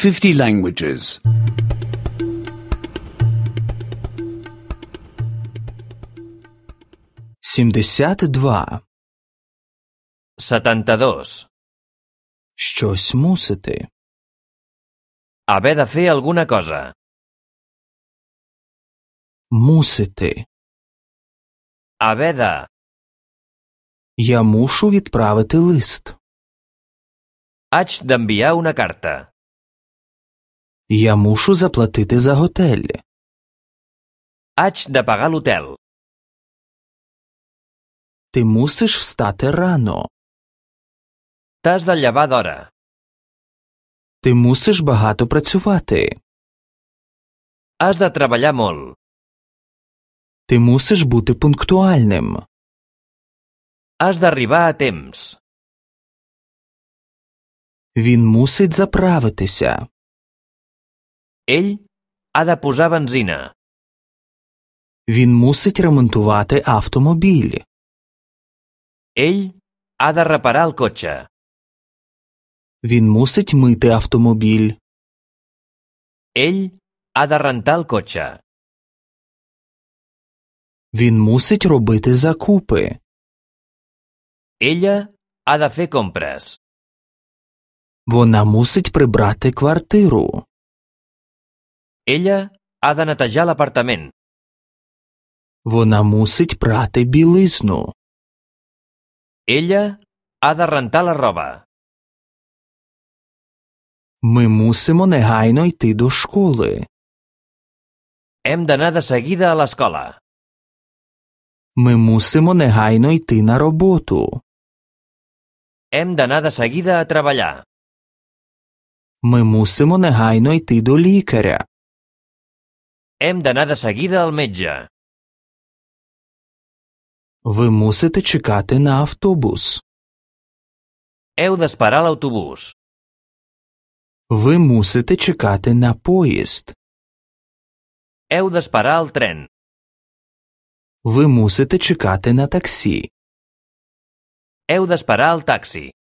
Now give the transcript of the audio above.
50 languages. 72. 72. Щось мусити. Haver de fer alguna cosa. Мусити. Haver de. Я мушу відправити лист. Haig d'enviar una carta. Я мушу заплатити за готель. Haig de pagar l'hotel. Ти мусиш встати рано. T'has de llevar d'hora. Ти мусиш багато працювати. Has de treballar molt. Ти мусиш бути пунктуальним. Has d'arribar a temps. Він мусить заправитися. Ell ha de posar benzina. Він мусить ремонтувати автомобіль. Ell ha de reparar el cotxe. Він мусить мити автомобіль. Ell ha de rentar el cotxe. Він мусить робити закупи. Ella ha de fer compres. Вона мусить прибрати квартиру. Ella ha de netejar l'apartament. Вона мусить прати білизну. Ella ha de rentar la roba. Ми мусимо негайно йти до школи. Hem d'anar de seguida a l'escola. Ми мусимо негайно йти на роботу. Hem d'anar de seguida a treballar. Ми мусимо негайно йти до лікаря. Hem d'anar de seguida al metge. Ви мусите чекати на автобус. Heu d'esperar l'autobús. Ви мусите чекати на поїзд. Heu d'esperar el tren. Ви мусите чекати на таксі. Heu d'esperar el taxi.